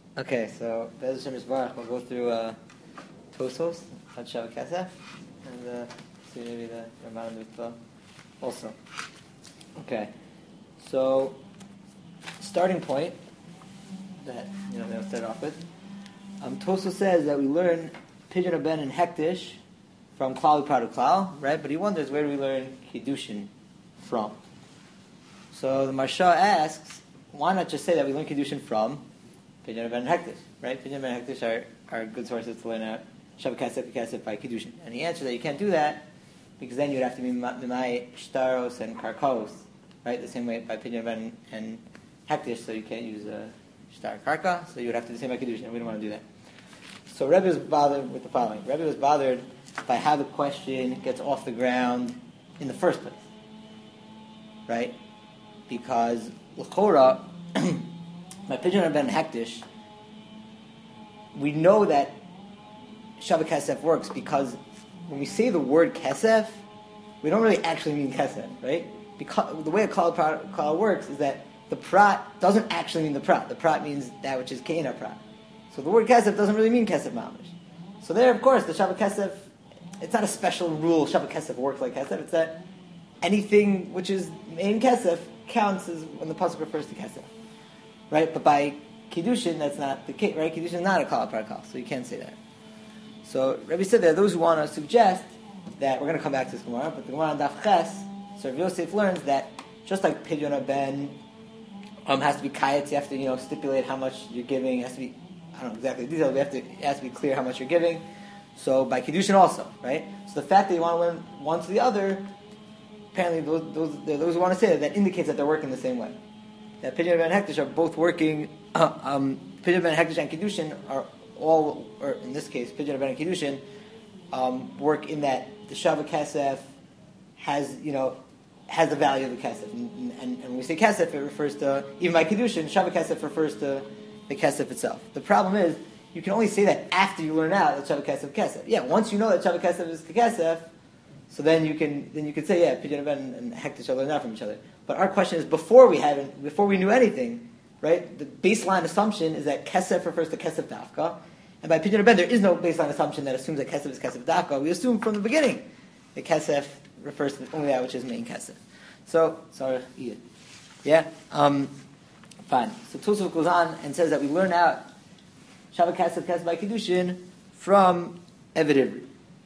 Okay, so Bez Hashem Yisbarach, we'll go through Tosos on Shabbat Kesef and see maybe the Ramban Mitzvah also. Okay, so starting point that they'll start off with. Tosos says that we learn Pidyon Haben and Hektish from Klal U'Prad U'Klal, right? But he wonders, where do we learn Kiddushin from? So the Marsha asks, why not just say that we learn Kiddushin from Pidyon Haben and Hektish, right? Pidyon Haben and Hektish are good sources to learn out Shabbat Kesef by Kiddushin. And he answered that you can't do that because then you'd have to be Mimai Shtaros and Karkos, right? The same way by Pidyon Haben and Hektish, so you can't use Shtar Karka, so you would have to do the same by Kiddushin, and we don't want to do that. So Rebbe was bothered with the following. Rebbe was bothered by how the question gets off the ground in the first place, right? Because L'chora, by Pidyon Haben and Hektish, we know that Shabbat Kesef works because when we say the word Kesef, we don't really actually mean Kesef, right? Because the way a Klal works is that the Prat doesn't actually mean the Prat. The Prat means that which is Keina Prat. So the word Kesef doesn't really mean Kesef Mamish. So there, of course, the Shabbat Kesef, it's not a special rule, Shabbat Kesef works like Kesef, it's that anything which is in Kesef counts as when the Pasuk refers to Kesef. Right? But by Kiddushin, that's not the case, right? Kiddushin is not a Klal Prat, so you can't say that. So Rebbe said there are those who want to suggest that, we're going to come back to this Gemara, but the Gemara on Daf Ches, so Rav Yosef learns that just like Pidyon Haben has to be kayetz, you have to stipulate how much you're giving, it has to be, I don't know exactly the details, but it has to be clear how much you're giving. So by Kiddushin also, right? So the fact that you want to learn one to the other, apparently those who want to say that indicates that they're working the same way. That Pidyon Haben and Hektish are both working, Pidyon Haben and Hektish and Kiddushin are all, or in this case, Pidyon Haben and Kiddushin, work in that the Shabbat Kesef has the value of the Kesef. And when we say Kesef, it refers to, even by Kiddushin, Shabbat Kesef refers to the Kesef itself. The problem is, you can only say that after you learn out that Shabbat Kesef Kesef. Yeah, once you know that Shabbat Kesef is Kesef, so then you can say, yeah, Pidyon Haben and Hektish are learning out from each other. But our question is, before we knew anything, right? The baseline assumption is that Kesef refers to Kesef Dafka, and by Pidyon Haben there is no baseline assumption that assumes that Kesef is Kesef Dafka. We assume from the beginning that Kesef refers to only that which is main Kesef. So, sorry, yeah, fine. So Tosafot goes on and says that we learn out Shabbat Kesef by Kiddushin from Eved Ivri,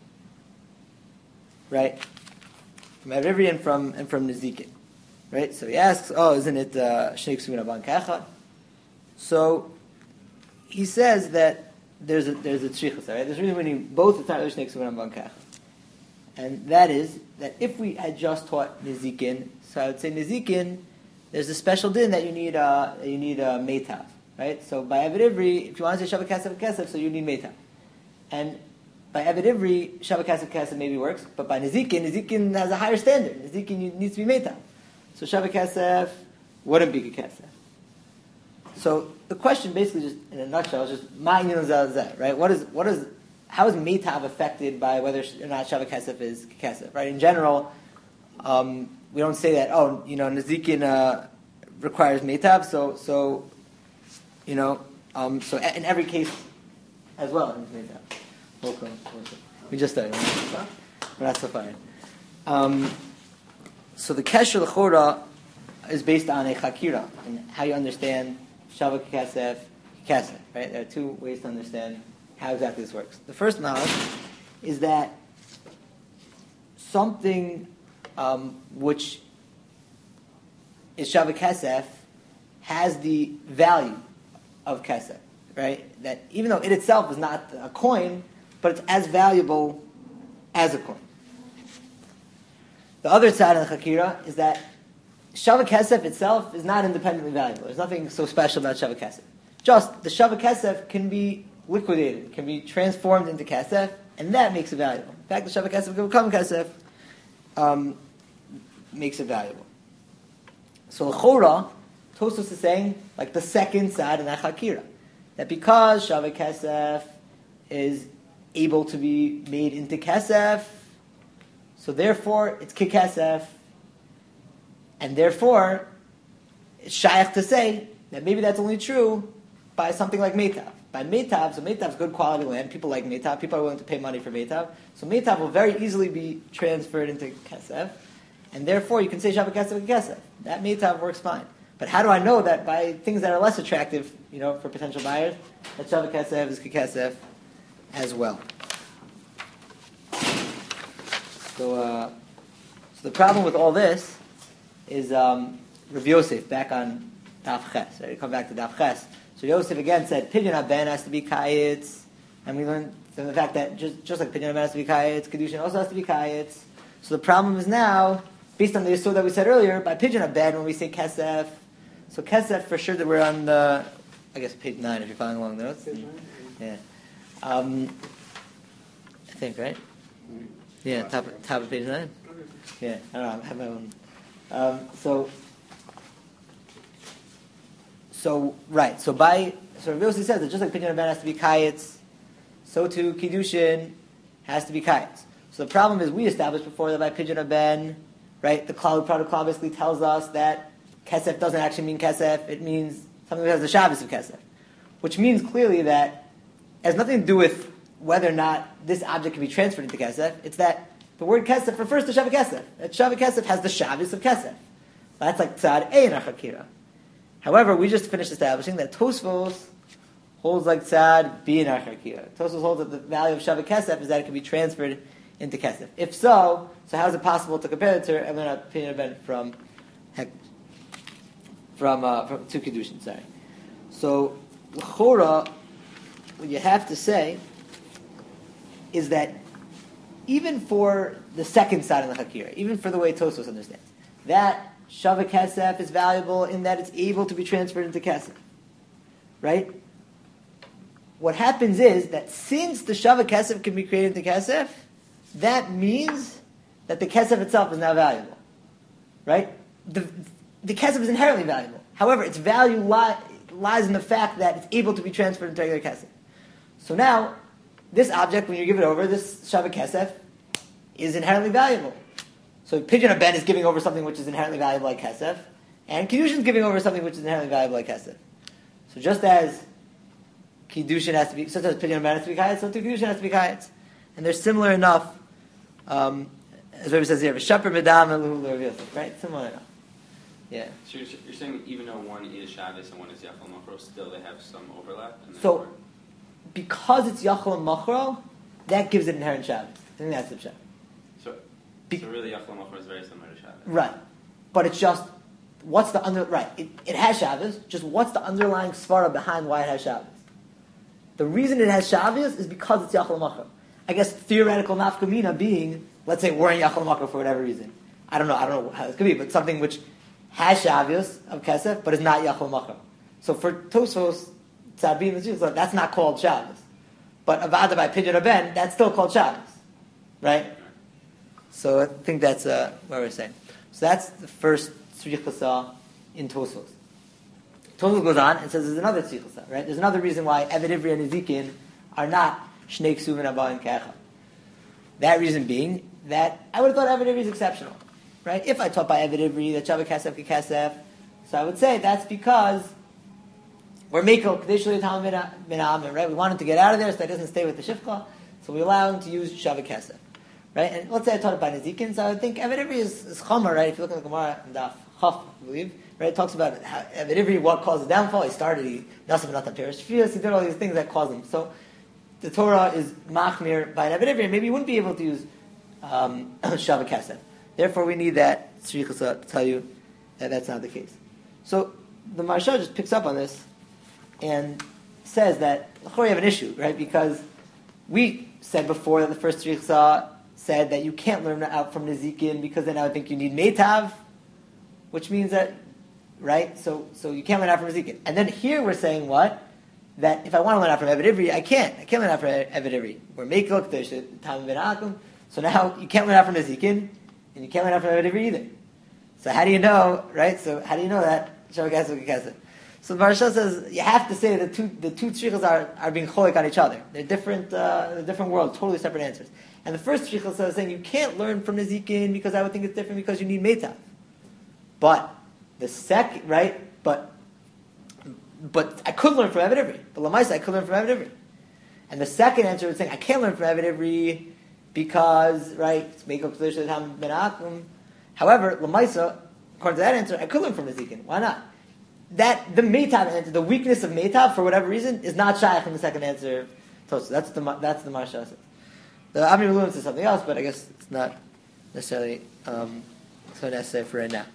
right? From Eved Ivri and from Nezikin, right? So he asks, isn't it Shnei Ksuvin Aban Kachad? So he says that there's a tzrichus, right? There's a reason when you both it's not really Shnei Ksuvin Aban Kachad, and that is that if we had just taught Nezikin, so I would say Nezikin, there's a special din that you need a meitav, right? So by Eved Ivri, if you want to say Shabbat Kesef, so you need meitav. And by Eved Ivri, Shabbat Kesef maybe works, but by Nezikin has a higher standard. Nezikin needs to be meitav. So Shabbat Kesef wouldn't be Kesef. So the question basically, just in a nutshell, is just ma'inyan zeh, right? How is meitav affected by whether or not Shabbat Kesef is Kesef, right? In general, we don't say that, Nezikin requires meitav, so in every case as well, it needs meitav. Welcome. We just started. We're not so far. So the Kesher L'chora is based on a Chakira, and how you understand Shabbat Kesef, right? There are two ways to understand how exactly this works. The first knowledge is that something which is Shabbat Kesef has the value of Kesef, right? That even though it itself is not a coin, but it's as valuable as a coin. The other side of the Chakira is that Shabbat Kesef itself is not independently valuable. There's nothing so special about Shabbat Kesef. Just the Shabbat Kesef can be liquidated, can be transformed into Kesef, and that makes it valuable. In fact, the Shabbat Kesef can become Kesef, makes it valuable. So L'chora, Tosfos is saying, like the second side in that Chakira, that because Shabbat Kesef is able to be made into Kesef, so therefore it's Kikesef, and therefore it's shaykh to say that maybe that's only true by something like Meitav. By Meitav, so Meitav is good quality land. People like Meitav. People are willing to pay money for Meitav. So Meitav will very easily be transferred into Kesef. And therefore, you can say Shabbat Kesef and Kesef. That Meitav works fine. But how do I know that by things that are less attractive, for potential buyers, that Shabbat Kesef is Kesef as well? So the problem with all this is Rav Yosef, back on Daf Ches. Right? Come back to Daf Ches. So Yosef again said, Pidyon Haben has to be Kayitz. And we learned from the fact that just like Pidyon Haben has to be Kayitz, Kedushin also has to be Kayitz. So the problem is now, based on the Yisod that we said earlier, by Pidyon Haben, when we say Kesef, so Kesef, for sure that we're on the, I guess page 9 if you're following along the notes. Yeah. I think, right? Yeah, top of page 9. Yeah, I don't know, I have my own. So Rav Yossi says that just like Pidyon Haben has to be Kayitz, so too Kiddushin has to be Kayitz. So the problem is we established before that by Pidyon Haben, right, the Klal Product Klal basically tells us that Kesef doesn't actually mean Kesef, it means something that has the Shabbos of Kesef. Which means clearly that it has nothing to do with whether or not this object can be transferred into Kesef, it's that the word Kesef refers to Shabbat Kesef. That Shabbat Kesef has the Shabbos of Kesef. That's like Tzad A in Achakira. However, we just finished establishing that Tosfos holds like Tzad B in Achakira. Tosfos holds that the value of Shabbat Kesef is that it can be transferred into Kesef. If so how is it possible to compare it to Evan Pidyon from to Kiddushin? Sorry. So L'chora, what you have to say is that even for the second side of the Hakira, even for the way Tosfos understands, that Shabbat Kesef is valuable in that it's able to be transferred into Kesef. Right? What happens is that since the Shabbat Kesef can be created into Kesef, that means that the Kesef itself is now valuable. Right? The Kesef is inherently valuable. However, its value lies in the fact that it's able to be transferred into regular Kesef. So now, this object, when you give it over, this Shabbat Kesef, is inherently valuable. So Pidyon Haben is giving over something which is inherently valuable like Kesef, and Kiddushin is giving over something which is inherently valuable like Kesef. So just as Kiddushin has to be, so as Pidyon Haben has to be Kayetz, so too Kiddushin has to be Kayetz. And they're similar enough, as Rabbi says here, V'shaper Medam Eluhu L'Rav Yosef, right? Similar enough. Yeah. So you're saying even though one is Shabbos and one is Yachal Machro, still they have some overlap? So, because it's Yachal Machro, that gives it inherent Shabbos. I think that's the Shabbos. So really Yachal Machro is very similar to Shabbos. Right. But it's just, what's the right, it has Shabbos, just what's the underlying svara behind why it has Shabbos? The reason it has Shabbos is because it's Yachal Machro. I guess theoretical nafkamina being, let's say we're in Yachal Machro for whatever reason. I don't know how this could be, but something which has Shabbos of Kesef, but is not Yachal Machro. So for Tosfos, Tzad B, that's not called Shabbos. But Avada by Pidyon Haben, that's still called Shabbos. Right? So I think that's what we're saying. So that's the first tzrichasa in Tosfos. Tosfos goes on and says there's another tzrichasa, right? There's another reason why Eved Ivri and Ezekin are not Shnei Ksuvin Abayim Kecha. That reason being that I would have thought Eved Ivri is exceptional. Right? If I taught by Eved Ivri that Shabbat Kesef Kesef, so I would say that's because we're Mekel Kadesh L'Yitam Min Amen, right? We want him to get out of there so that he doesn't stay with the Shifcha, so we allow him to use Shabbat Kesef. Right? And let's say I taught it by Nezikin, so I would think Eved Ivri is Chomer, right? If you look at the Gemara and Daf Chaf, I believe, right? It talks about how Eved Ivri, what caused the downfall. He Nasav Natan Perish Shfias, he did all these things that caused him. So the Torah is Machmir by an Eved Ivri, and maybe you wouldn't be able to use Shabbat Kesef. Therefore, we need that tzrichasa to tell you that that's not the case. So the Maharsha just picks up on this and says that we have an issue, right? Because we said before that the first tzrichasa said that you can't learn out from Nezikin because then I would think you need Meitav, which means that, right? So you can't learn out from Nezikin. And then here we're saying what? That if I want to learn out from Eved Ivri, I can't. I can't learn out from Eved Ivri. We're Mekel, Tam Ben Akum. So now you can't learn out from Nezikin. And you can't learn out from Eved Ivri either. So how do you know, right? So how do you know that? Shabbat Kesef Kesef. So the Maharsha says you have to say that the two tzrichas are being cholik on each other. They're different worlds, totally separate answers. And the first tzricha is saying you can't learn from Nezikin because I would think it's different because you need Meitav. But the second, right? But but I could learn from Eved Ivri. But Lamaisa, I could learn from Eved Ivri. And the second answer is saying I can't learn from Eved Ivri because, right, it's make up to Ham Ben Akum. However, Lamaisa, according to that answer, I could learn from Nezikin. Why not? That the Meitav answer, the weakness of Meitav, for whatever reason, is not shaykh in the second answer. That's the Marsha says. The Avnei Miluim says something else, but I guess it's not necessarily so necessary for right now.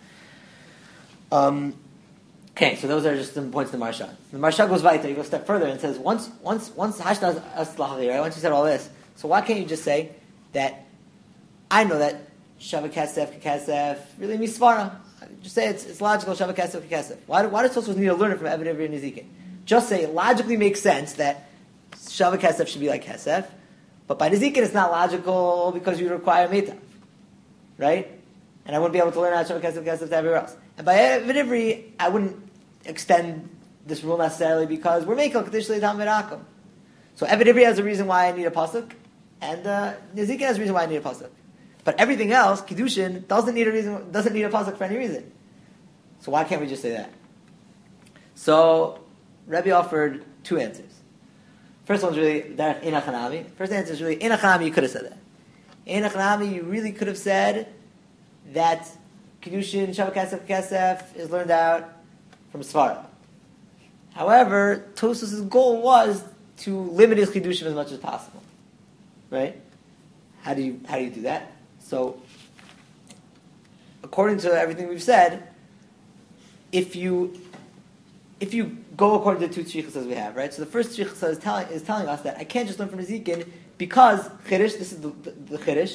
Okay, so those are just some points in the Marsha. The Marsha goes weiter, he goes a step further and says, once Hashnas Aslahavi, right? Once you said all this, so why can't you just say that I know that Shavak Kasef Kasef really means Svara? Just say it's logical, Shavak Kasef Kasef. Why does Tosfos need to learn it from Eved Ivri and Nezikin? Just say it logically makes sense that Shavak Kasef should be like Kasef, but by Nezikin it's not logical because you require Meitav, right? And I wouldn't be able to learn out Shavak Kasef Kasef to everywhere else. And by Eved Ivri, I wouldn't extend this rule necessarily because we're making Kedish Leitam Verakum. So Eved Ivri has a reason why I need a pasuk, and Nezikin has a reason why I need a pasuk. But everything else, Kiddushin, doesn't need a pasuk for any reason. So why can't we just say that? So Rebbe offered two answers. First one's really Derech Ein Hanami. First answer is really Ein Hanami. You could have said that. Ein Hanami, you really could have said that Kiddushin Shavak Kasef Kasef is learned out from Svara. However, Tosfos' goal was to limit his Kiddushin as much as possible. Right? How do you do that? So, according to everything we've said, if you go according to the two tzrichas we have, right? So the first tzricha is telling us that I can't just learn from Nezikin because Chiddush, this is the Chiddush,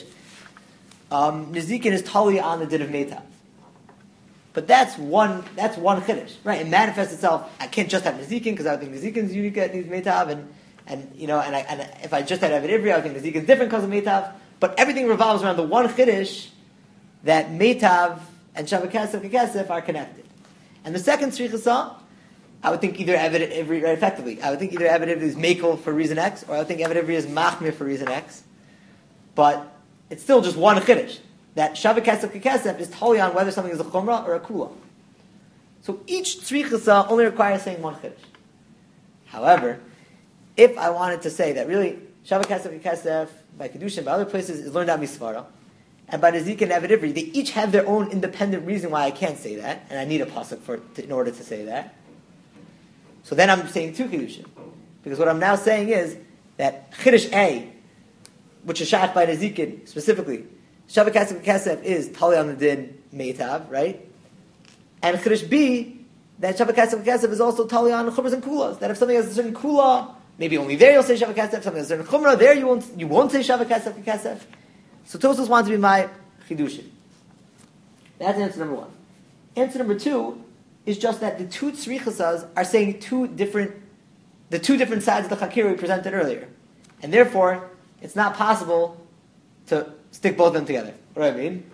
Nezikin is totally on the din of Meitav. But that's one Chiddush, right? It manifests itself. I can't just have Nezikin because I think Nezikin's unique at needs Meitav, and if I just had Eved Ivri, I would think Nezikin's different because of Meitav. But everything revolves around the one Chiddush that Meitav and Shavak Kasef Kasef are connected. And the second tzricha, I would think either Eved Ivri, right, effectively, I would think either Eved Ivri is Mekel for reason X, or I would think Eved Ivri is Machmir for reason X. But it's still just one Chiddush. That Shavak Kasef Kasef is totally on whether something is a Chumrah or a Kula. So each tzricha only requires saying one Chiddush. However, if I wanted to say that really Shavak Kasef Kasef by Kedushin, by other places, is learned out Misvara, and by Nezikin and Eved Ivri, they each have their own independent reason why I can't say that, and I need a pasuk in order to say that. So then I'm saying two Kedushin. Because what I'm now saying is that Chiddush A, which is Shach by Nezikin specifically, Shavak Kasef Kasef is Tali on the Din Meitav, right? And Chiddush B, that Shavak Kasef Kasef is also Tali on Chumras and Kulas. That if something has a certain Kula, maybe only there you'll say Shavak Kasef, something has a certain Chumrah, there you won't say Shavak Kasef Kasef. So Tosfos wants to be my Chidushin. That's answer number one. Answer number two is just that the two tzrichasas are saying the two different sides of the Chakira we presented earlier. And therefore, it's not possible to stick both of them together. What do I mean?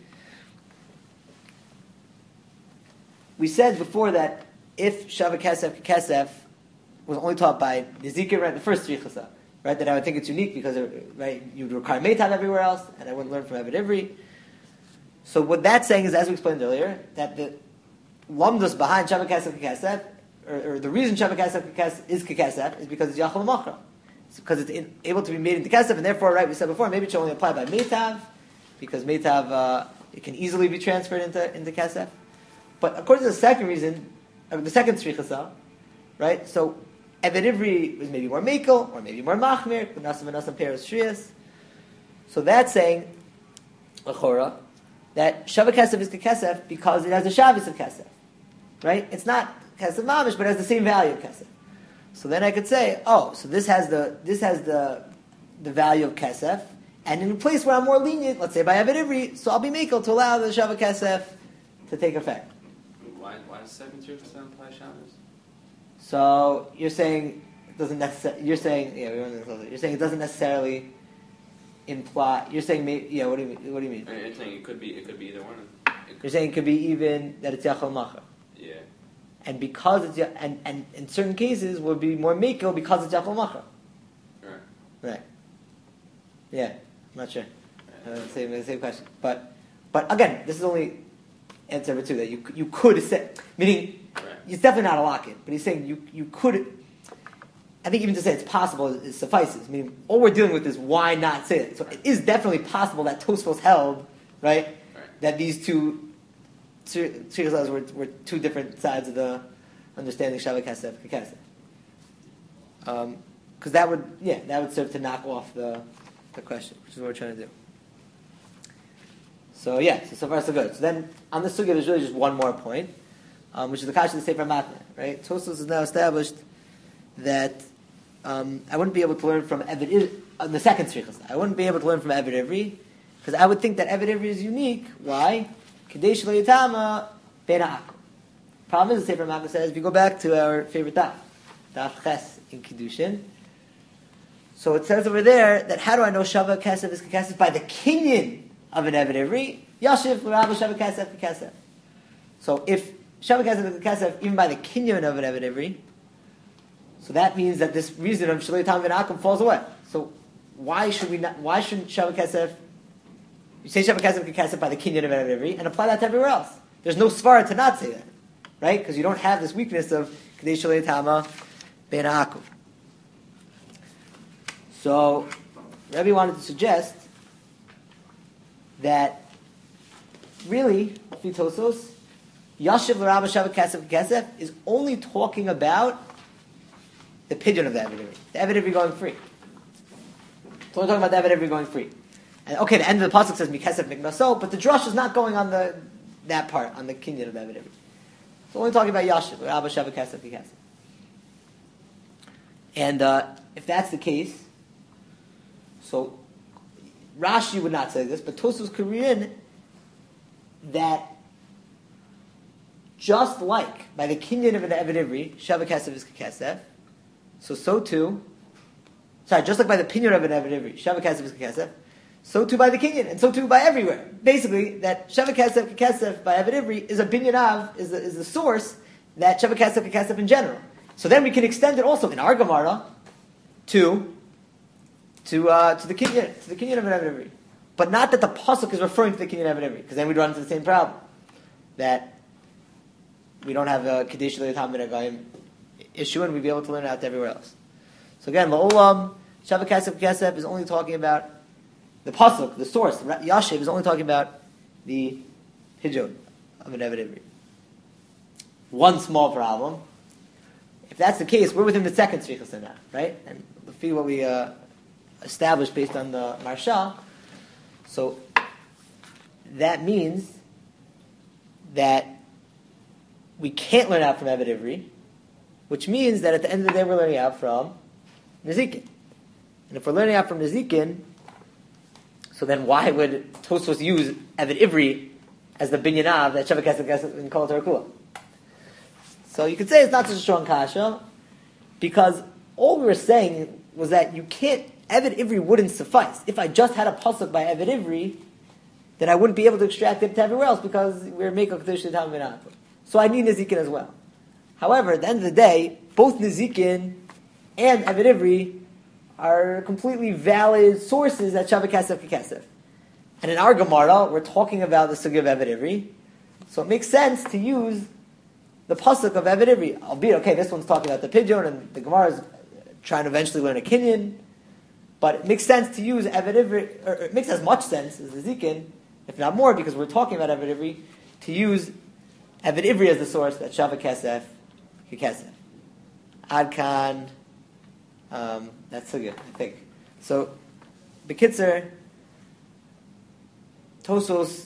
We said before that if Shavak Kasef Kasef was only taught by Nezikin, right, the first tzrichasa, right, that I would think it's unique because, right, you would require Meitav everywhere else, and I wouldn't learn from Eved Ivri. So what that's saying is, as we explained earlier, that the lamdus behind Shavak Kasef Kasef, or the reason Shavak Kasef is Kasef, is because it's Yachal Machra. It's because it's able to be made into Kasef, and therefore, right, we said before, maybe it should only apply by Meitav, because Meitav, it can easily be transferred into Kasef. But according to the second reason, the second tzrichasa, right, so Eved Ivri is maybe more Mekel, or maybe more Machmir, Nasam and Nasam Peres Shriyas. So that's saying, L'chora, that Shavak Kasef is Kesef because it has the Shabbos of Kesef. Right? It's not Kesef Mamish, but it has the same value of Kesef. So then I could say, so this has the value of Kesef, and in a place where I'm more lenient, let's say by Eved Ivri, so I'll be Mekel to allow the Shavak Kesef to take effect. Why does second tzricha imply Shabbos? So you're saying it doesn't necessarily. You're saying You're saying it doesn't necessarily imply. You're saying What do you mean? What do you mean? You're saying it could be either one. You're saying it could be even that it's Yachal Macha. Yeah. And because it's and in certain cases would be more Mekel because it's Yachal Macha. Right. Yeah. I'm not sure. Same question. But again, this is only answer number two that you could say, meaning. Right. it's definitely not a lock-in, but he's saying you could. I think even to say it's possible is suffices. I mean, all we're dealing with is why not say it. So it is definitely possible that Tosfos held, right, that these two tzrichas were two different sides of the understanding Shavah Kesef Kekesef. Because that would serve to knock off the question, which is what we're trying to do. So so far so good. So then on this sugya, there's really just one more point, which is the kasha of the Sefer Matneh, right? Tosfos has now established that I wouldn't be able to learn from Eved on the second tzrichas. I wouldn't be able to learn from Eved Ivri because I would think that Eved Ivri is unique. Why? Kadesh lo yitama ben ha'akum. Problem is, the Sefer Matneh says, if you go back to our favorite daf Ches in Kiddushin, so it says over there that how do I know Shavah Kesef is Kekesef? By the kinyan of an Eved Ivri, Yashiv l'Rabba Shavah Kesef Kekesef. So if Shavah Kesef is Kekesef, even by the kinyan of an Eved Ivri, so that means that this reason of Shalei Tam Ben Akum falls away. So why shouldn't Shavah Kesef, you say Shavah Kesef Kekesef by the kinyan of an Eved Ivri, and apply that to everywhere else? There's no svara to not say that, right? Because you don't have this weakness of Kadei Shalei Tama Ben Akum. So Rebbe wanted to suggest that really, Fitosos, Yashiv l'Rabba Shavah Kesef Kesef is only talking about the pigeon of the Eved Ivri. The Eved Ivri going free. It's only talking about the Eved Ivri going free. And okay, the end of the pasuk says Mikesef Miknaso, but the drush is not going on that part, on the kinyan of the Eved Ivri. It's only talking about Yashiv l'Rabba Shavah Kesef Kesef. And if that's the case, so Rashi would not say this, but Tosfos Korean that just like by the kinyan of an Eved Ivri, Shavah Kesef is Kekesef, so too, just like by the opinion of an Eved Ivri, Shavah Kesef is Kekesef, so too by the kinyan, and so too by everywhere. Basically, that Shavah Kesef Kekesef by Eved Ivri is a binyan av, is the source that Shavah Kesef Kekesef in general. So then we can extend it also in our Gemara to the kinyan of an Eved Ivri. But not that the pasuk is referring to the kinyan of an Eved Ivri, because then we'd run into the same problem. That we don't have a Kadesh L'Yatam Ben Agayim issue, and we'd be able to learn it out everywhere else. So again, La'olam, Shavah Kesef Kesef is only talking about the pasuk, the source. Yashiv is only talking about the hijod of an Eved Ivri. One small problem. If that's the case, we're within the second tzrichas now, right? And see what we established based on the Marsha. So that means that we can't learn out from Eved Ivri, which means that at the end of the day we're learning out from Nezikin. And if we're learning out from Nezikin, so then why would Tosfos use Eved Ivri as the binyanav that Shavah Kesef and Kol Torah Kula? So you could say it's not such a strong kasha, because all we were saying was that you can't, Eved Ivri wouldn't suffice. If I just had a pasuk by Eved Ivri, then I wouldn't be able to extract it to everywhere else, because we're making a Kedush Tam Ben Akum. So I need Nezikin as well. However, at the end of the day, both Nezikin and Eved Ivri are completely valid sources that Shavah Kesef Kekesef. And in our Gemara, we're talking about the sugya of Eved Ivri, so it makes sense to use the pasuk of Eved Ivri. Albeit, okay, this one's talking about the pigeon, and the Gemara is trying to eventually learn a kinyan, but it makes sense to use Eved Ivri, or it makes as much sense as the Zikin, if not more, because we're talking about Eved Ivri, to use Eved Ivri as the source that Shavah Kesef Kekesef. Adkan, that's so good, I think. So, Bekitzer, Tosfos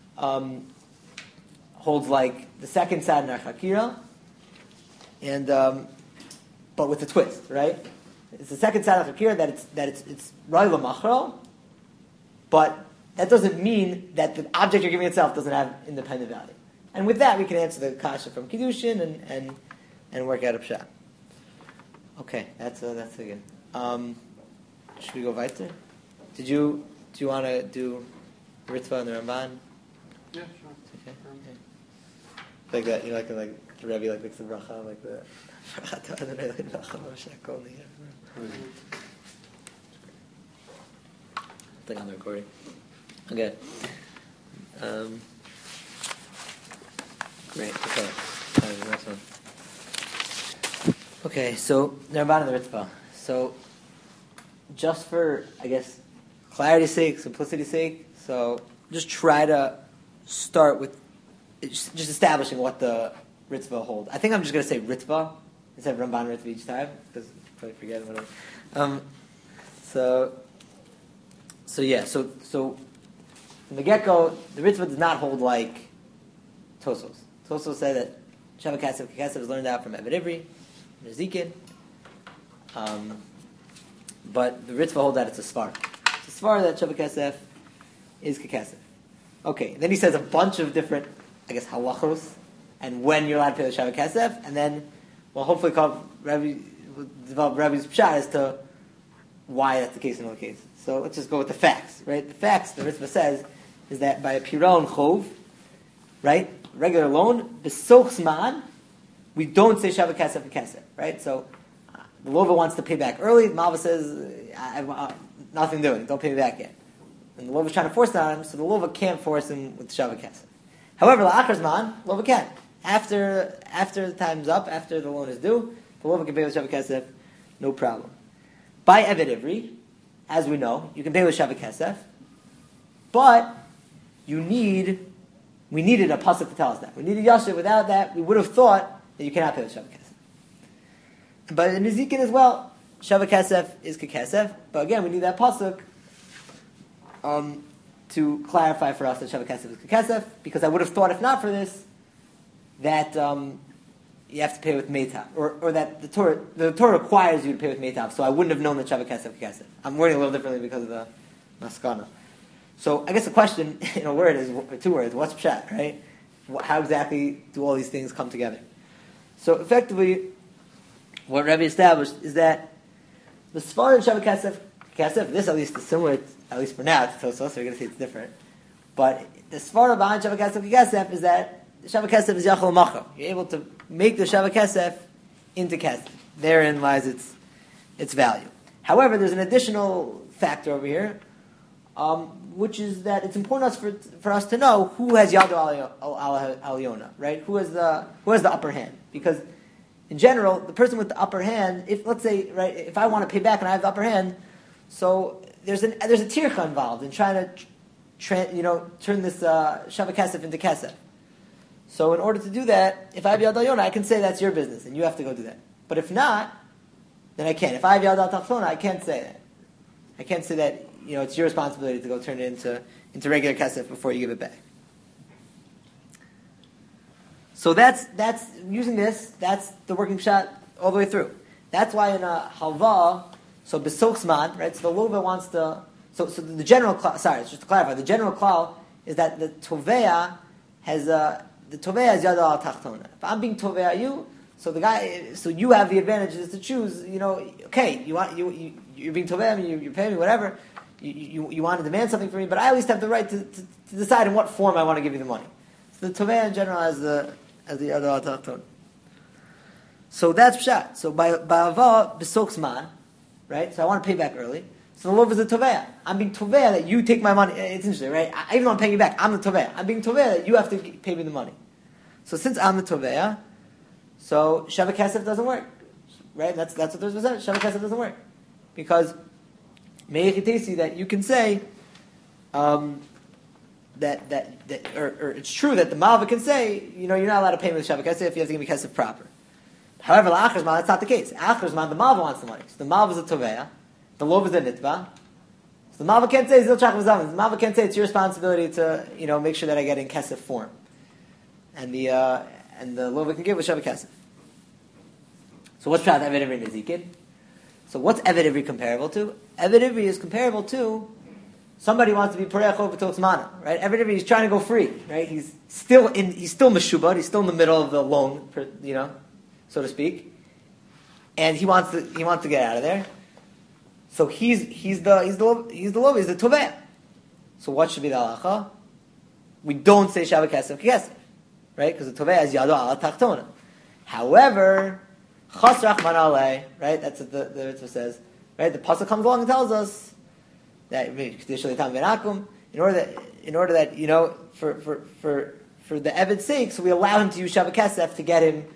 holds like the second side in our Chakira, and but with a twist, right? It's the second side of Chakira that it's Ra'ila Machro, but that doesn't mean that the object you're giving itself doesn't have independent value. And with that, we can answer the kasha from Kiddushin and work out a pshat. Okay, that's a good. Should we go weiter? Do you want to do Ritva and the Ramban? Yeah, sure. Okay. Like that, you know, like the Rebbe like makes the bracha, like the. Thing on the recording. Okay. Great. Okay. Next one. Okay, so Rabbanan the Ritva. So, just for, I guess, clarity's sake, simplicity's sake, so just try to start with just establishing what the Ritva hold. I think I'm just going to say Ritva instead of Ramban Ritva each time, because I probably forget whatever. So from the get-go, the Ritva does not hold like Tosos. Tosos said that Shava Kasef is learned out from Eved Ivri, Nezikin, but the Ritva hold that it's a Svar. It's a Svar that Shava Kasef is Kekasef. Okay, then he says a bunch of different, I guess, halachos, and when you're allowed to pay the Shava Kasef, and then, well, hopefully we'll develop Rabbi's pshat as to why that's the case in all cases. So let's just go with the facts, right? The facts, the Ritva says, is that by a Piron Chov, right, regular loan, Besoch Zman, we don't say Shava Kasef Kasef, right? So the Lova wants to pay back early, the Malva says, I have nothing doing, don't pay me back yet. And the Lova's trying to force it on him, so the Lova can't force him with Shava Kasef. However, La'achar Zman, Lova can. After the time's up, after the loan is due, the Lova can pay with Shava Kasef, no problem. By Eved Ivri, as we know, you can pay with Shava Kasef, but we needed a pasuk to tell us that. We needed Yashiv. Without that, we would have thought that you cannot pay with Shava Kasef. But in Nezikin as well, Shava Kasef is Kekasef, but again, we need that pasuk to clarify for us that Shava Kasef is Kekasef, because I would have thought, if not for this, that you have to pay with Meitav, or that the Torah requires you to pay with Meitav, so I wouldn't have known that Shava Kasef Kasef. I'm wording a little differently because of the Maskana. So I guess the question in a word is, or two words, what's Pshat, right? How exactly do all these things come together? So effectively, what Rebbe established is that the Sfar of Shava Kasef, this at least is similar, at least for now, to Tosos, so we're going to say it's different. But the Sfar of Shava Kasef is that the Shava Kasef is Yachol Macha. You're able to make the Shava Kasef into Kasef. Therein lies its value. However, there's an additional factor over here, which is that it's important for us to know who has Yado Al-Yona, right? Who has the upper hand? Because in general, the person with the upper hand, if let's say, right, if I want to pay back and I have the upper hand, so there's a tircha involved in trying to turn this Shava Kasef into Kasef. So in order to do that, if I have Yad Al Yona, I can say that's your business, and you have to go do that. But if not, then I can't. If I have Yad Al Tachtona, I can't say that. I can't say that, it's your responsibility to go turn it into regular kasef before you give it back. So that's using this, that's the working shot all the way through. That's why in a halva, so besochsman, right, so the Lova wants to, so the general, just to clarify, the general klal is that the Tovea has Yad Al Tachtona. If I'm being Tovea you, so you have the advantages to choose, okay, you're being Tovea, you're paying me, whatever, you want to demand something from me, but I at least have the right to decide in what form I want to give you the money. So the Tovea in general has the Yad Al Tachtona. So that's Pshat. So by Ava, Besochsman, right, so I want to pay back early. So the Lov is a Tovea. I'm being Tovea that you take my money. It's interesting, right? Even though I'm paying you back, I'm the Tovea. I'm being Tovea that you have to pay me the money. So since I'm the Tovea, so Shava Kasef doesn't work, right? That's what there's said. Shava Kasef doesn't work because Me'echitesi that you can say that or it's true that the Malva can say, you're not allowed to pay me with Shava Kasef. You have to give me Kasef proper. However, L'achar Zman, that's not the case. Achar Zman, the Malva wants the money. So the Malva is a Tovea. The Lov is a Nitva. So the Malva can't say Zil Chach V'Zavin. The Malva can't say it's your responsibility to make sure that I get in Kesef form. And the Lova can give with Shava Kasef. So what's Pshat Eved Ivri Nezikin? So what's Eved Ivri comparable to? Eved Ivri is comparable to somebody wants to be Parech Chov B'Toch Zmana, right? Eved Ivri is trying to go free, right? He's still Meshubad, he's still in the middle of the loan, so to speak, and he wants to get out of there. So he's the Lov, he's the Tovea. So what should be the halacha? We don't say Shava Kasef, right? Because the Tovea is Yado Al Tachtona. However, Chas Rachman Alei, right? That's what the Ritva says, right? The pasuk comes along and tells us that in order that for the Eved's sake, so we allow him to use Shava Kasef to get him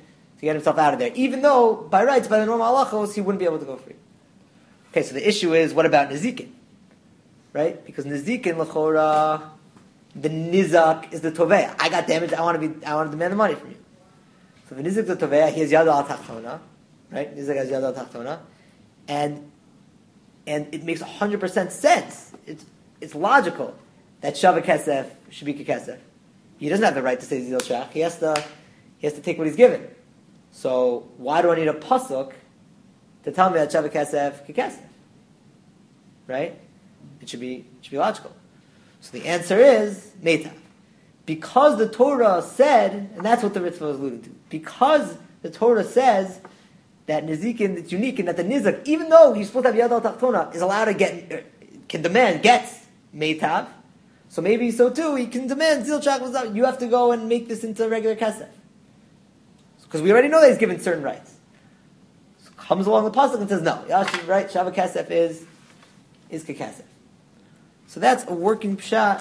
get himself out of there. Even though, by rights, by the normal halachos, he wouldn't be able to go free. Okay, so the issue is, what about Nezikin? Right? Because Nezikin, l'chora, the Nizak is the Tovea. I got damaged, I want to demand the money from you. So the Nizak is the Tovea, he has Yad al Tachtona, right? Nizak has Yad al Tachtona. And it makes 100% sense. It's logical that Shava Kesef should be Kesef. He doesn't have the right to say Zil Shach. He has to take what he's given. So why do I need a pasuk to tell me that Shava Kesef Kesef? Right? It should be logical. So the answer is Meta. Because the Torah said, and that's what the Ritva was alluding to, because the Torah says that Nizikin, it's unique in that the Nizak, even though he's supposed to have Yad al Tachtona, is allowed to gets Meitav, so maybe so too, he can demand Zil Shach, you have to go and make this into regular Kesef. Because we already know that he's given certain rights. So comes along the pasuk and says, no, Yashin, right, Shava Kesef is Kekesef. So that's a working pshat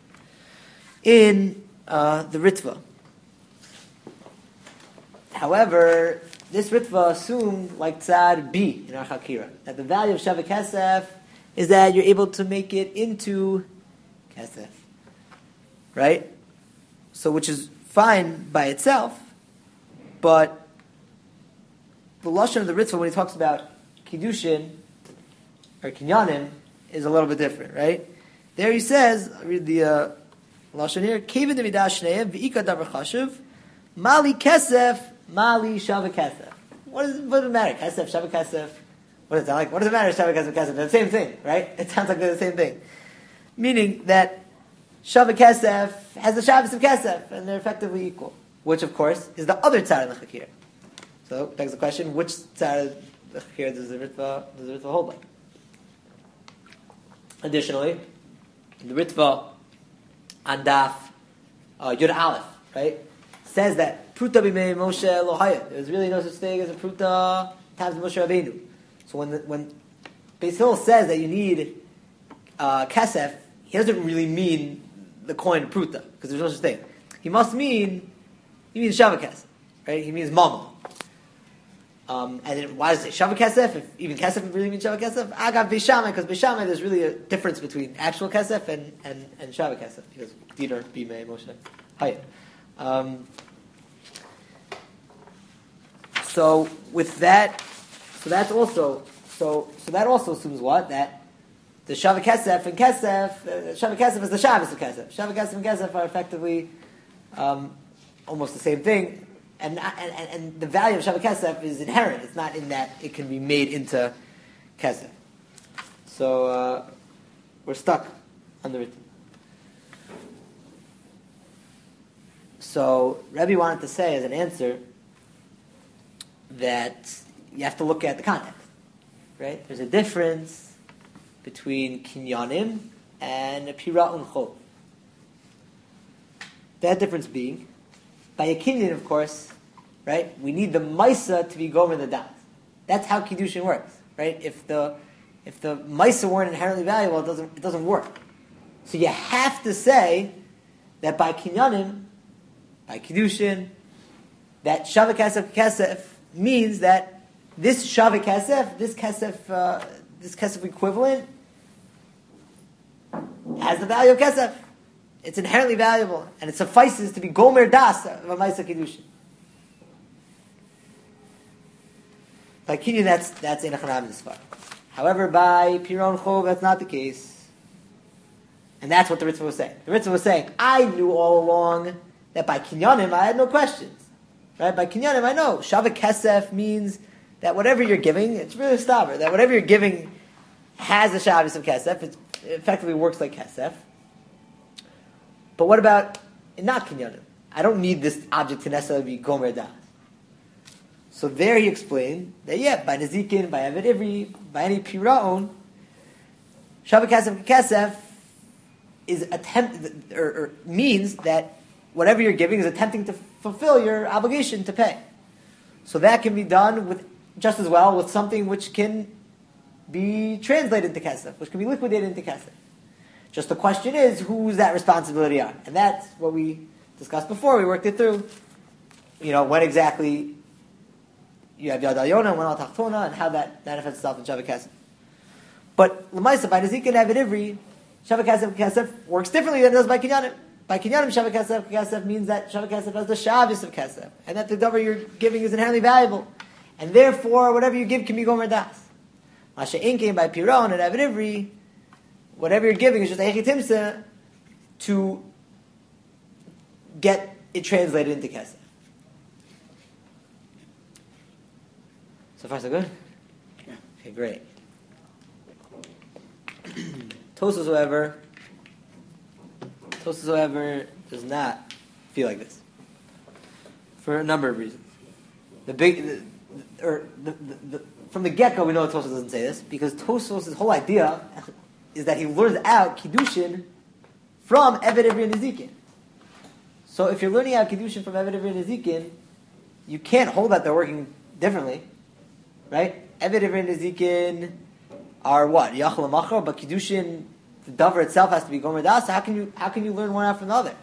in the Ritva. However, this Ritva assumed, like Tzad B in our Chakira, that the value of Shava Kesef is that you're able to make it into Kesef. Right? So, which is fine by itself, but the Lashon of the Ritva, when he talks about Kiddushin, or Kinyanim, is a little bit different, right? There he says, I read the Lashon here, Kevin de Midah Shneim, V'ika Davar Chashuv, Mali Kesef, Mali Shava Kesef. What does it matter? Kesef, Shava Kesef. What does it sound like? What does it matter? Shava Kesef, Kesef. They're the same thing, right? It sounds like they're the same thing. Meaning that Shava Kesef has the Shabbos of Kesef, and they're effectively equal. Which, of course, is the other tzad of the Chakir. So, begs the question, which tzad of the Chakir does the Ritva hold by? Additionally, the Ritva on Daf Yud Aleph, right, says that Pruta b'mei Moshe Lohaya. There's really no such thing as a Pruta times Moshe Rabbeinu. So when Beis Hillel says that you need Kesef, he doesn't really mean the coin Pruta, because there's no such thing. He means Shava Kesef, right? He means Mama. And then why does it say Shava Kesef? If even Kesef really means Shava Kesef? Agav Beishamai, because Beishamai there's really a difference between actual Kesef and Shava Kesef, because Didar Bimei Moshe Hayat. So with that, that also assumes what? That the Shava Kesef and Kesef, Shava Kesef is the Shabbos of Kesef. Shava Kesef and Kesef are effectively almost the same thing. And the value of Shava Kesef is inherent. It's not in that it can be made into Kesef. So we're stuck on the written. So Rebbe wanted to say as an answer that you have to look at the context. Right? There's a difference between kinyanim and pira'un chol. That difference being, by a kinyan, of course, right, we need the maisa to be gomer the das. That's how kiddushin works, right? If the maisa weren't inherently valuable, it doesn't work. So you have to say that by kinyanim, by kiddushin, that shava kesef means that this shava kesef, this kesef equivalent, has the value of kesef. It's inherently valuable, and it suffices to be gomer das of a maisa kiddushin. By kinyan, that's in a chanam disfar. However, by piron chov, that's not the case, and that's what the Ritva was saying. The Ritva was saying, I knew all along that by kinyanim I had no questions. Right? By kinyanim I know shava kesef means that whatever you're giving, it's really staber. That whatever you're giving has a shabbos of kesef. It effectively works like kesef. But what about not kinyanim? I don't need this object to necessarily be gomer das. So there he explained that by Nezikin, by Avid Ivri, by any Piraon, Shava Kesef is or means that whatever you're giving is attempting to fulfill your obligation to pay. So that can be done with just as well with something which can be translated into Kesef, which can be liquidated into Kesef. Just the question is, who's that responsibility on? And that's what we discussed before. We worked it through. When exactly you have Yad Alyona and one Al Tachtona, and how that manifests itself in Shavak Kesef. But L'maisa, by Nezikin and Eved Ivri, Shavak Kesef works differently than it does by Kinyanim. By Kinyanim, Shavak Kesef means that Shavak Kesef has the Shabbos of Kesef, and that the davar you're giving is inherently valuable. And therefore, whatever you give can be Gomer Das. Masha Inkein by Piron and Eved Ivri, whatever you're giving is just a Hechitimsa to get it translated into Kesef. So far, so good? Yeah. Okay, great. Tosfos, however, does not feel like this for a number of reasons. From the get-go, we know Tosfos doesn't say this because Tosfos' whole idea is that he learns out Kiddushin from Eved Ivri and Nezikin. So if you're learning out Kiddushin from Eved Ivri and Nezikin, you can't hold that they're working differently, right? Eved Ivri and Nezikin are what? Yachal Machar, but Kiddushin, the davar itself has to be Gomer Das. So how can you learn one out from the other?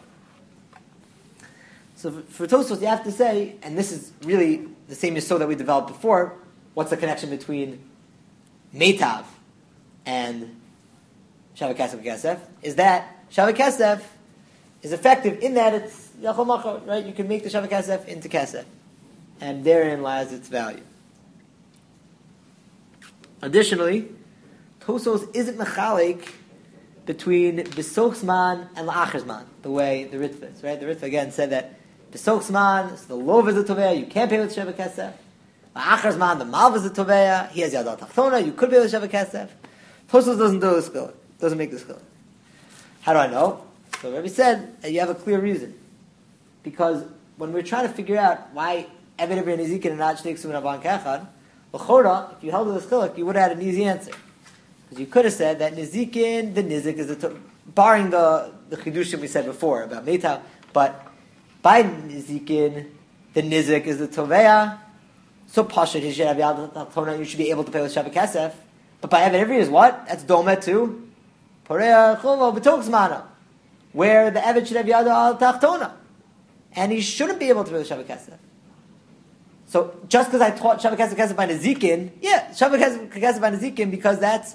So for Tosfos, you have to say, and this is really the same yesod that we developed before. What's the connection between Meitav and Shavak Kesef? Is that Shavak Kesef is effective in that it's Yachal Machar, right? You can make the Shavak Kesef into Kesef, and therein lies its value. Additionally, Tosfos isn't mechalik between Besoch Zman and La'achar Zman, the way the Ritva is, right? The Ritva again said that Besoch Zman, so the Lov is a Tovea, you can't pay with Shavak Kesef. La'achar Zman, the Malv is a Tovea, he has Yad Al Tachtona, you could pay with Shavak Kesef. Tosfos doesn't do this skill, doesn't make this skill. How do I know? So Rabbi said you have a clear reason. Because when we're trying to figure out why Eved Ivri and Nezikin are not Shnei Ksubin Aban Kechad, L'chora, if you held to this chiluk, you would have had an easy answer. Because you could have said that Nezikin, the Nizik is barring the Chidushim we said before about Meitav, but by Nezikin, the Nizik is the Tovea, so Pashat, he should have Yad Tachtona, you should be able to pay with Shavak Kesef. But by Eved Ivri is what? That's Domet too. Poreya Chomo B'Tok Zmana, where the Eved should have Yad Al Tachtona. And he shouldn't be able to pay with Shavak Kesef. So just because I taught Shavak Kesef by Nezikin, yeah, Shavak Kesef by Nezikin, because that's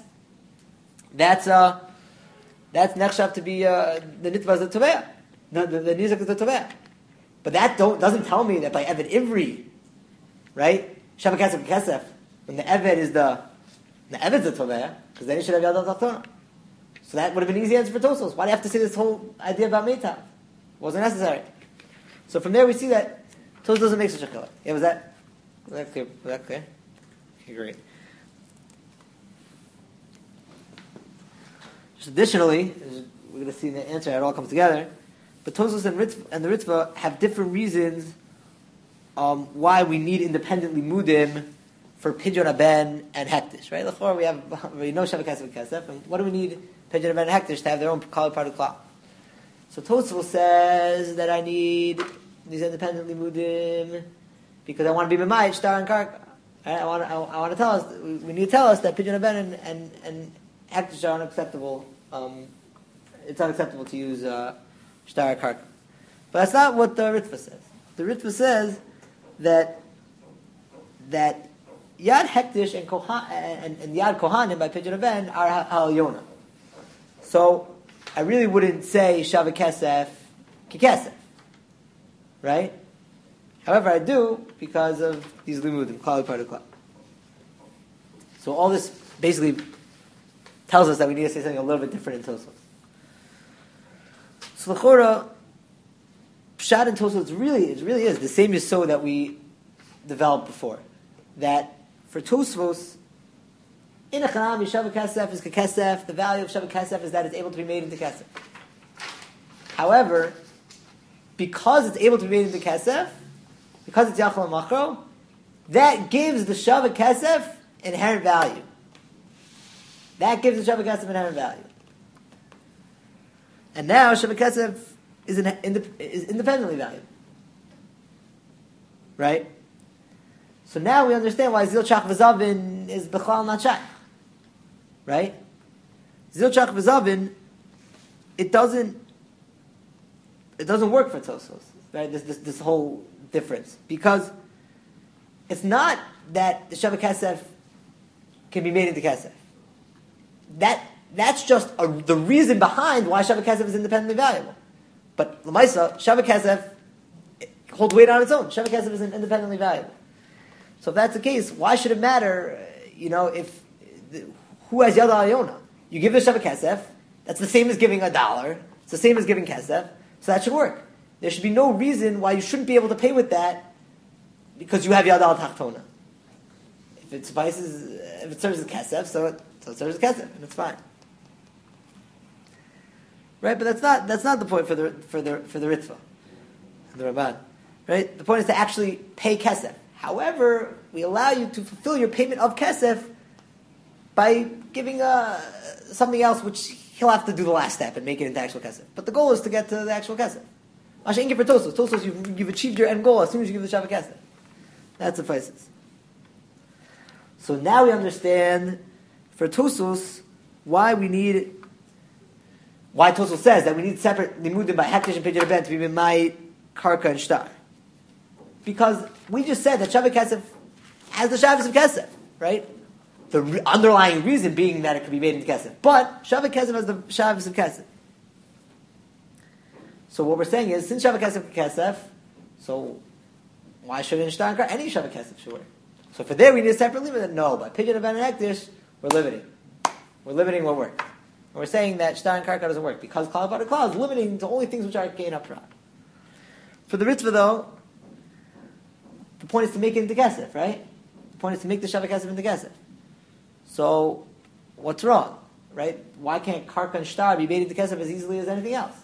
nechshav to be the nitva is the tovea, the nizik is the tovea. But that doesn't tell me that by Eved Ivri, right? Shavak Kesef, when the Eved is the Eved's the tovea, because then you should have Yad Al Tachtona. So that would have been an easy answer for Tosfos. Why do you have to say this whole idea about Meitav? Wasn't necessary. So from there we see that Tosfos doesn't make such a chiluk. Yeah, was that clear? Was that clear? Okay, great. Just additionally, we're going to see the answer how it all comes together. But Tosfos and the Ritva have different reasons why we need independently mudim for Pidyon Aben and Hektish. Right? L'chor we know Shavak Kesef, and what do we need Pidyon Aben and Hektish to have their own kol part of the clock? So Tosfos says that I need these independently mudim because I want to be Memayit Shtar and Karka. Right? I want to tell us, we need to tell us that Pidyon Aben and Hektish are unacceptable. It's unacceptable to use Shtar and Karka. But that's not what the Ritva says. The Ritva says that Yad Hektish and Yad Kohanim by Pidyon Aben are Ha'alyona. So I really wouldn't say Shavak Kesef Kikesef. Right? However, I do because of these limudim, klal part of klal. So all this basically tells us that we need to say something a little bit different in Tosfos. So l'chora, Pshat in Tosfos it really is the same yesod that we developed before. That for Tosfos, in a chanami, Shavak Kesef is kekesef. The value of Shavak Kesef is that it's able to be made into kesef. However, because it's able to be made into kesef, because it's Yachal Machro, that gives the Shavak Kesef inherent value. That gives the Shavak Kesef inherent value. And now Shavak Kesef is independently valued. Right? So now we understand why Zil Chach V'Zavin is B'chal not Shaykh. Right? Zil Chach V'Zavin, it doesn't work for Tosfos. Right? This whole difference. Because it's not that the Shavak Kesef can be made into Kesef. That's just the reason behind why Shavak Kesef is independently valuable. But L'maisa, Shavak Kesef holds weight on its own. Shavak Kesef is independently valuable. So if that's the case, why should it matter, if who has Yad Al-Yona? You give the Shavak Kesef, that's the same as giving $1. It's the same as giving Kesef, so that should work. There should be no reason why you shouldn't be able to pay with that because you have Yad Al-Tachtona. If it serves as Kesef, so it serves as Kesef, and it's fine. Right, but that's not the point for the Ritva, the Ramban. Right, the point is to actually pay Kesef. However, we allow you to fulfill your payment of Kesef by giving something else, which he'll have to do the last step and make it into actual Kesef. But the goal is to get to the actual Kesef. Ashen for Tosos. Tosos, you've achieved your end goal as soon as you give the Shavak Kesef. That suffices. So now we understand for Tosos why Tosos says that we need separate limudim by Hektish and Pidyon Ben to be B'mai, Karka, and Shtar. Because we just said that Shavak Kesef has the Shabbos of Kesef, right? The underlying reason being that it could be made into Kesef. But Shavak Kesef has the Shabbos of Kesef. So what we're saying is, since Shavak Kesef is Kesef, so why shouldn't Shtar and Karka? Any Shavak Kesef should work. So for there we need a separate limit. No, by Pidyon Ben and Hektish, we're limiting. We're limiting what works. And we're saying that Shtar and Karka doesn't work because Klal B'Klal Klal is limiting to only things which are gain up front. For the Ritva though, the point is to make it into Kesef, right? The point is to make the Shavak Kesef into Kesef. So, what's wrong, right? Why can't Karka and Shtar be made into Kesef as easily as anything else?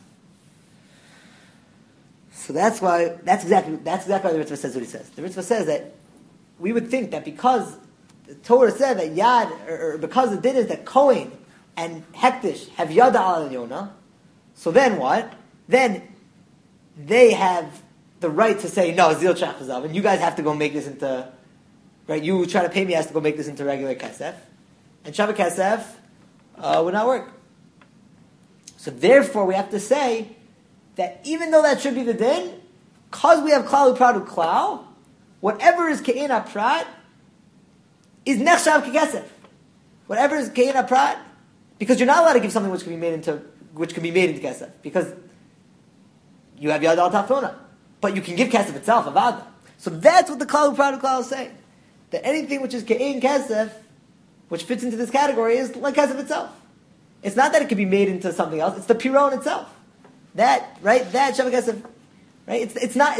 So that's exactly why the Ritva says what he says. The Ritva says that we would think that because the Torah said that Yad, or because the din is that Kohen and Hektish have Yad Al-Yona, so then what? Then they have the right to say, no, Zil Chachazav, and you guys have to go make this into, right, you try to pay me, has to go make this into regular Kesef. And Shavak Kesef would not work. So therefore we have to say that even though that should be the din, because we have Klal U'Prad U'Klal, whatever is Ke'en HaPrat is Nechshav Kesef. Whatever is Ke'en HaPrat, because you're not allowed to give something which can be made into Kesef, because you have Yad Al-Taftona. But you can give Kesef itself, Avada. So that's what the Klal U'Prad U'Klal is saying. That anything which is Ke'en Kesef, which fits into this category, is like Kesef itself. It's not that it can be made into something else, it's the Piron itself. That Shavak Kesef, right? It's not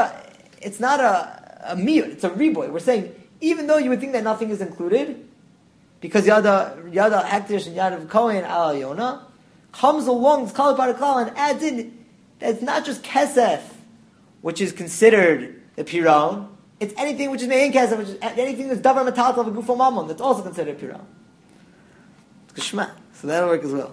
a miyut, it's a reboy. We're saying, even though you would think that nothing is included, because Yada Hektish and Yada Kohen Al Yona comes along this Klal U'Prad U'Klal and adds in that it's not just Kesef, which is considered the Piron, it's anything which is Me'en Kesef, which is anything that's Davar Matal of a Gufo Mammon, that's also considered Piron. It's Kishma, so that'll work as well.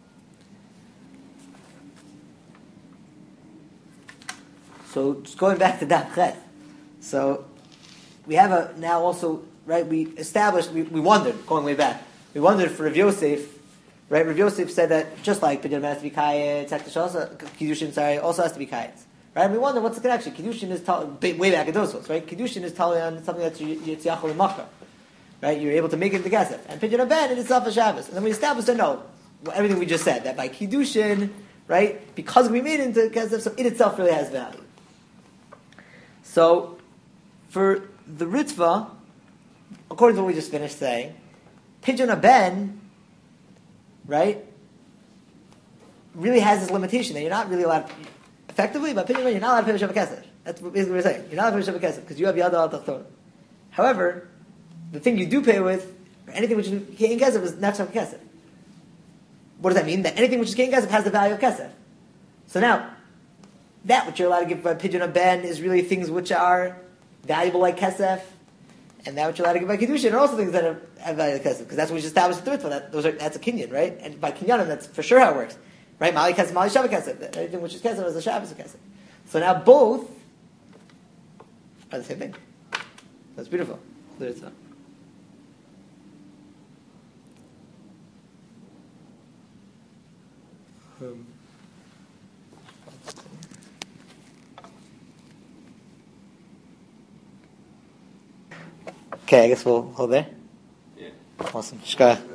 So just going back to Daf Chet, so we have now also, right, we established, we wondered, going way back, we wondered for Rav Yosef, right, Rav Yosef said that just like Pidyon has to be Kayet, Kiddushin, also has to be Kayet. Right, and we wonder what's the connection. Kiddushin is way back in those sorts, right? Kiddushin is telling on something that's Yitzchachol and Makar, right? You're able to make it into Kesef, and Pidyon Ben in itself is Shabbos. And then we established that no, everything we just said that by Kiddushin, right? Because we made it into Kesef, so it itself really has value. So for the Ritva, according to what we just finished saying, Pidyon Ben, right, really has this limitation that you're not really allowed. Effectively, by opinion, you're not allowed to pay with Shavak Kesef. That's basically what we're saying. You're not allowed to pay with Shavak Kesef because you have Yad Al-Tachtona. However, the thing you do pay with, or anything which is Ke'en Kesef, is not Shavak Kesef. What does that mean? That anything which is Ke'en Kesef has the value of Kesef. So now, that which you're allowed to give by Pidyon Ben is really things which are valuable like Kesef, and that which you're allowed to give by Kiddushin are also things that have value like Kesef, because that's what we just established the third one. That's a Kinyan, right? And by Kinyanim, that's for sure how it works. Right, Mali Kesef, Mali Shavak Kesef. Anything which is Kesef is the Shabbos of Kesef. So now both are the same thing. That's beautiful. Okay, I guess we'll hold there. Yeah. Awesome. Shkaya.